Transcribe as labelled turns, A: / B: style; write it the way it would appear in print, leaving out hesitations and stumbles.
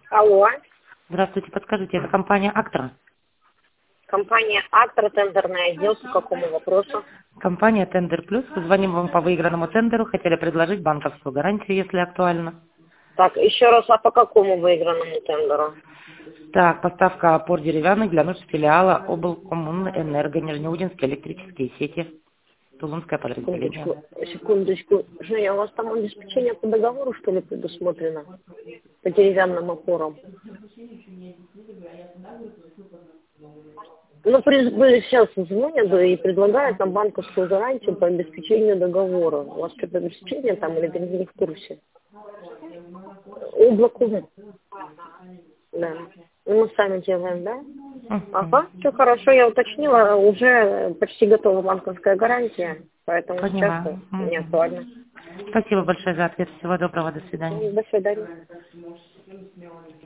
A: Алло,
B: Здравствуйте, подскажите, это компания «Актра»?
A: компания «Актра», тендерный отдел, по какому вопросу?
B: Компания «Тендер Плюс». Звоним вам по выигранному тендеру. Хотели предложить банковскую гарантию, если актуально.
A: Так, еще раз, а по какому выигранному тендеру?
B: Так, поставка опор деревянных для нужд филиала облкоммунэнерго, Нижнеудинские электрические сети, Тулунское подразделение.
A: Секундочку. Женя, у вас там обеспечение по договору, что ли, предусмотрено? По деревянным опорам? Ну, вы сейчас звонят и предлагают нам банковскую гарантию по обеспечению договора. У вас что-то обеспечение там или вы не в курсе? Облако. Да. Ну, мы сами делаем, да? Ага, все хорошо, я уточнила, уже почти готова банковская гарантия, поэтому сейчас
B: Поняла.
A: не актуально.
B: Спасибо большое за ответ. Всего доброго. До свидания.
A: До свидания.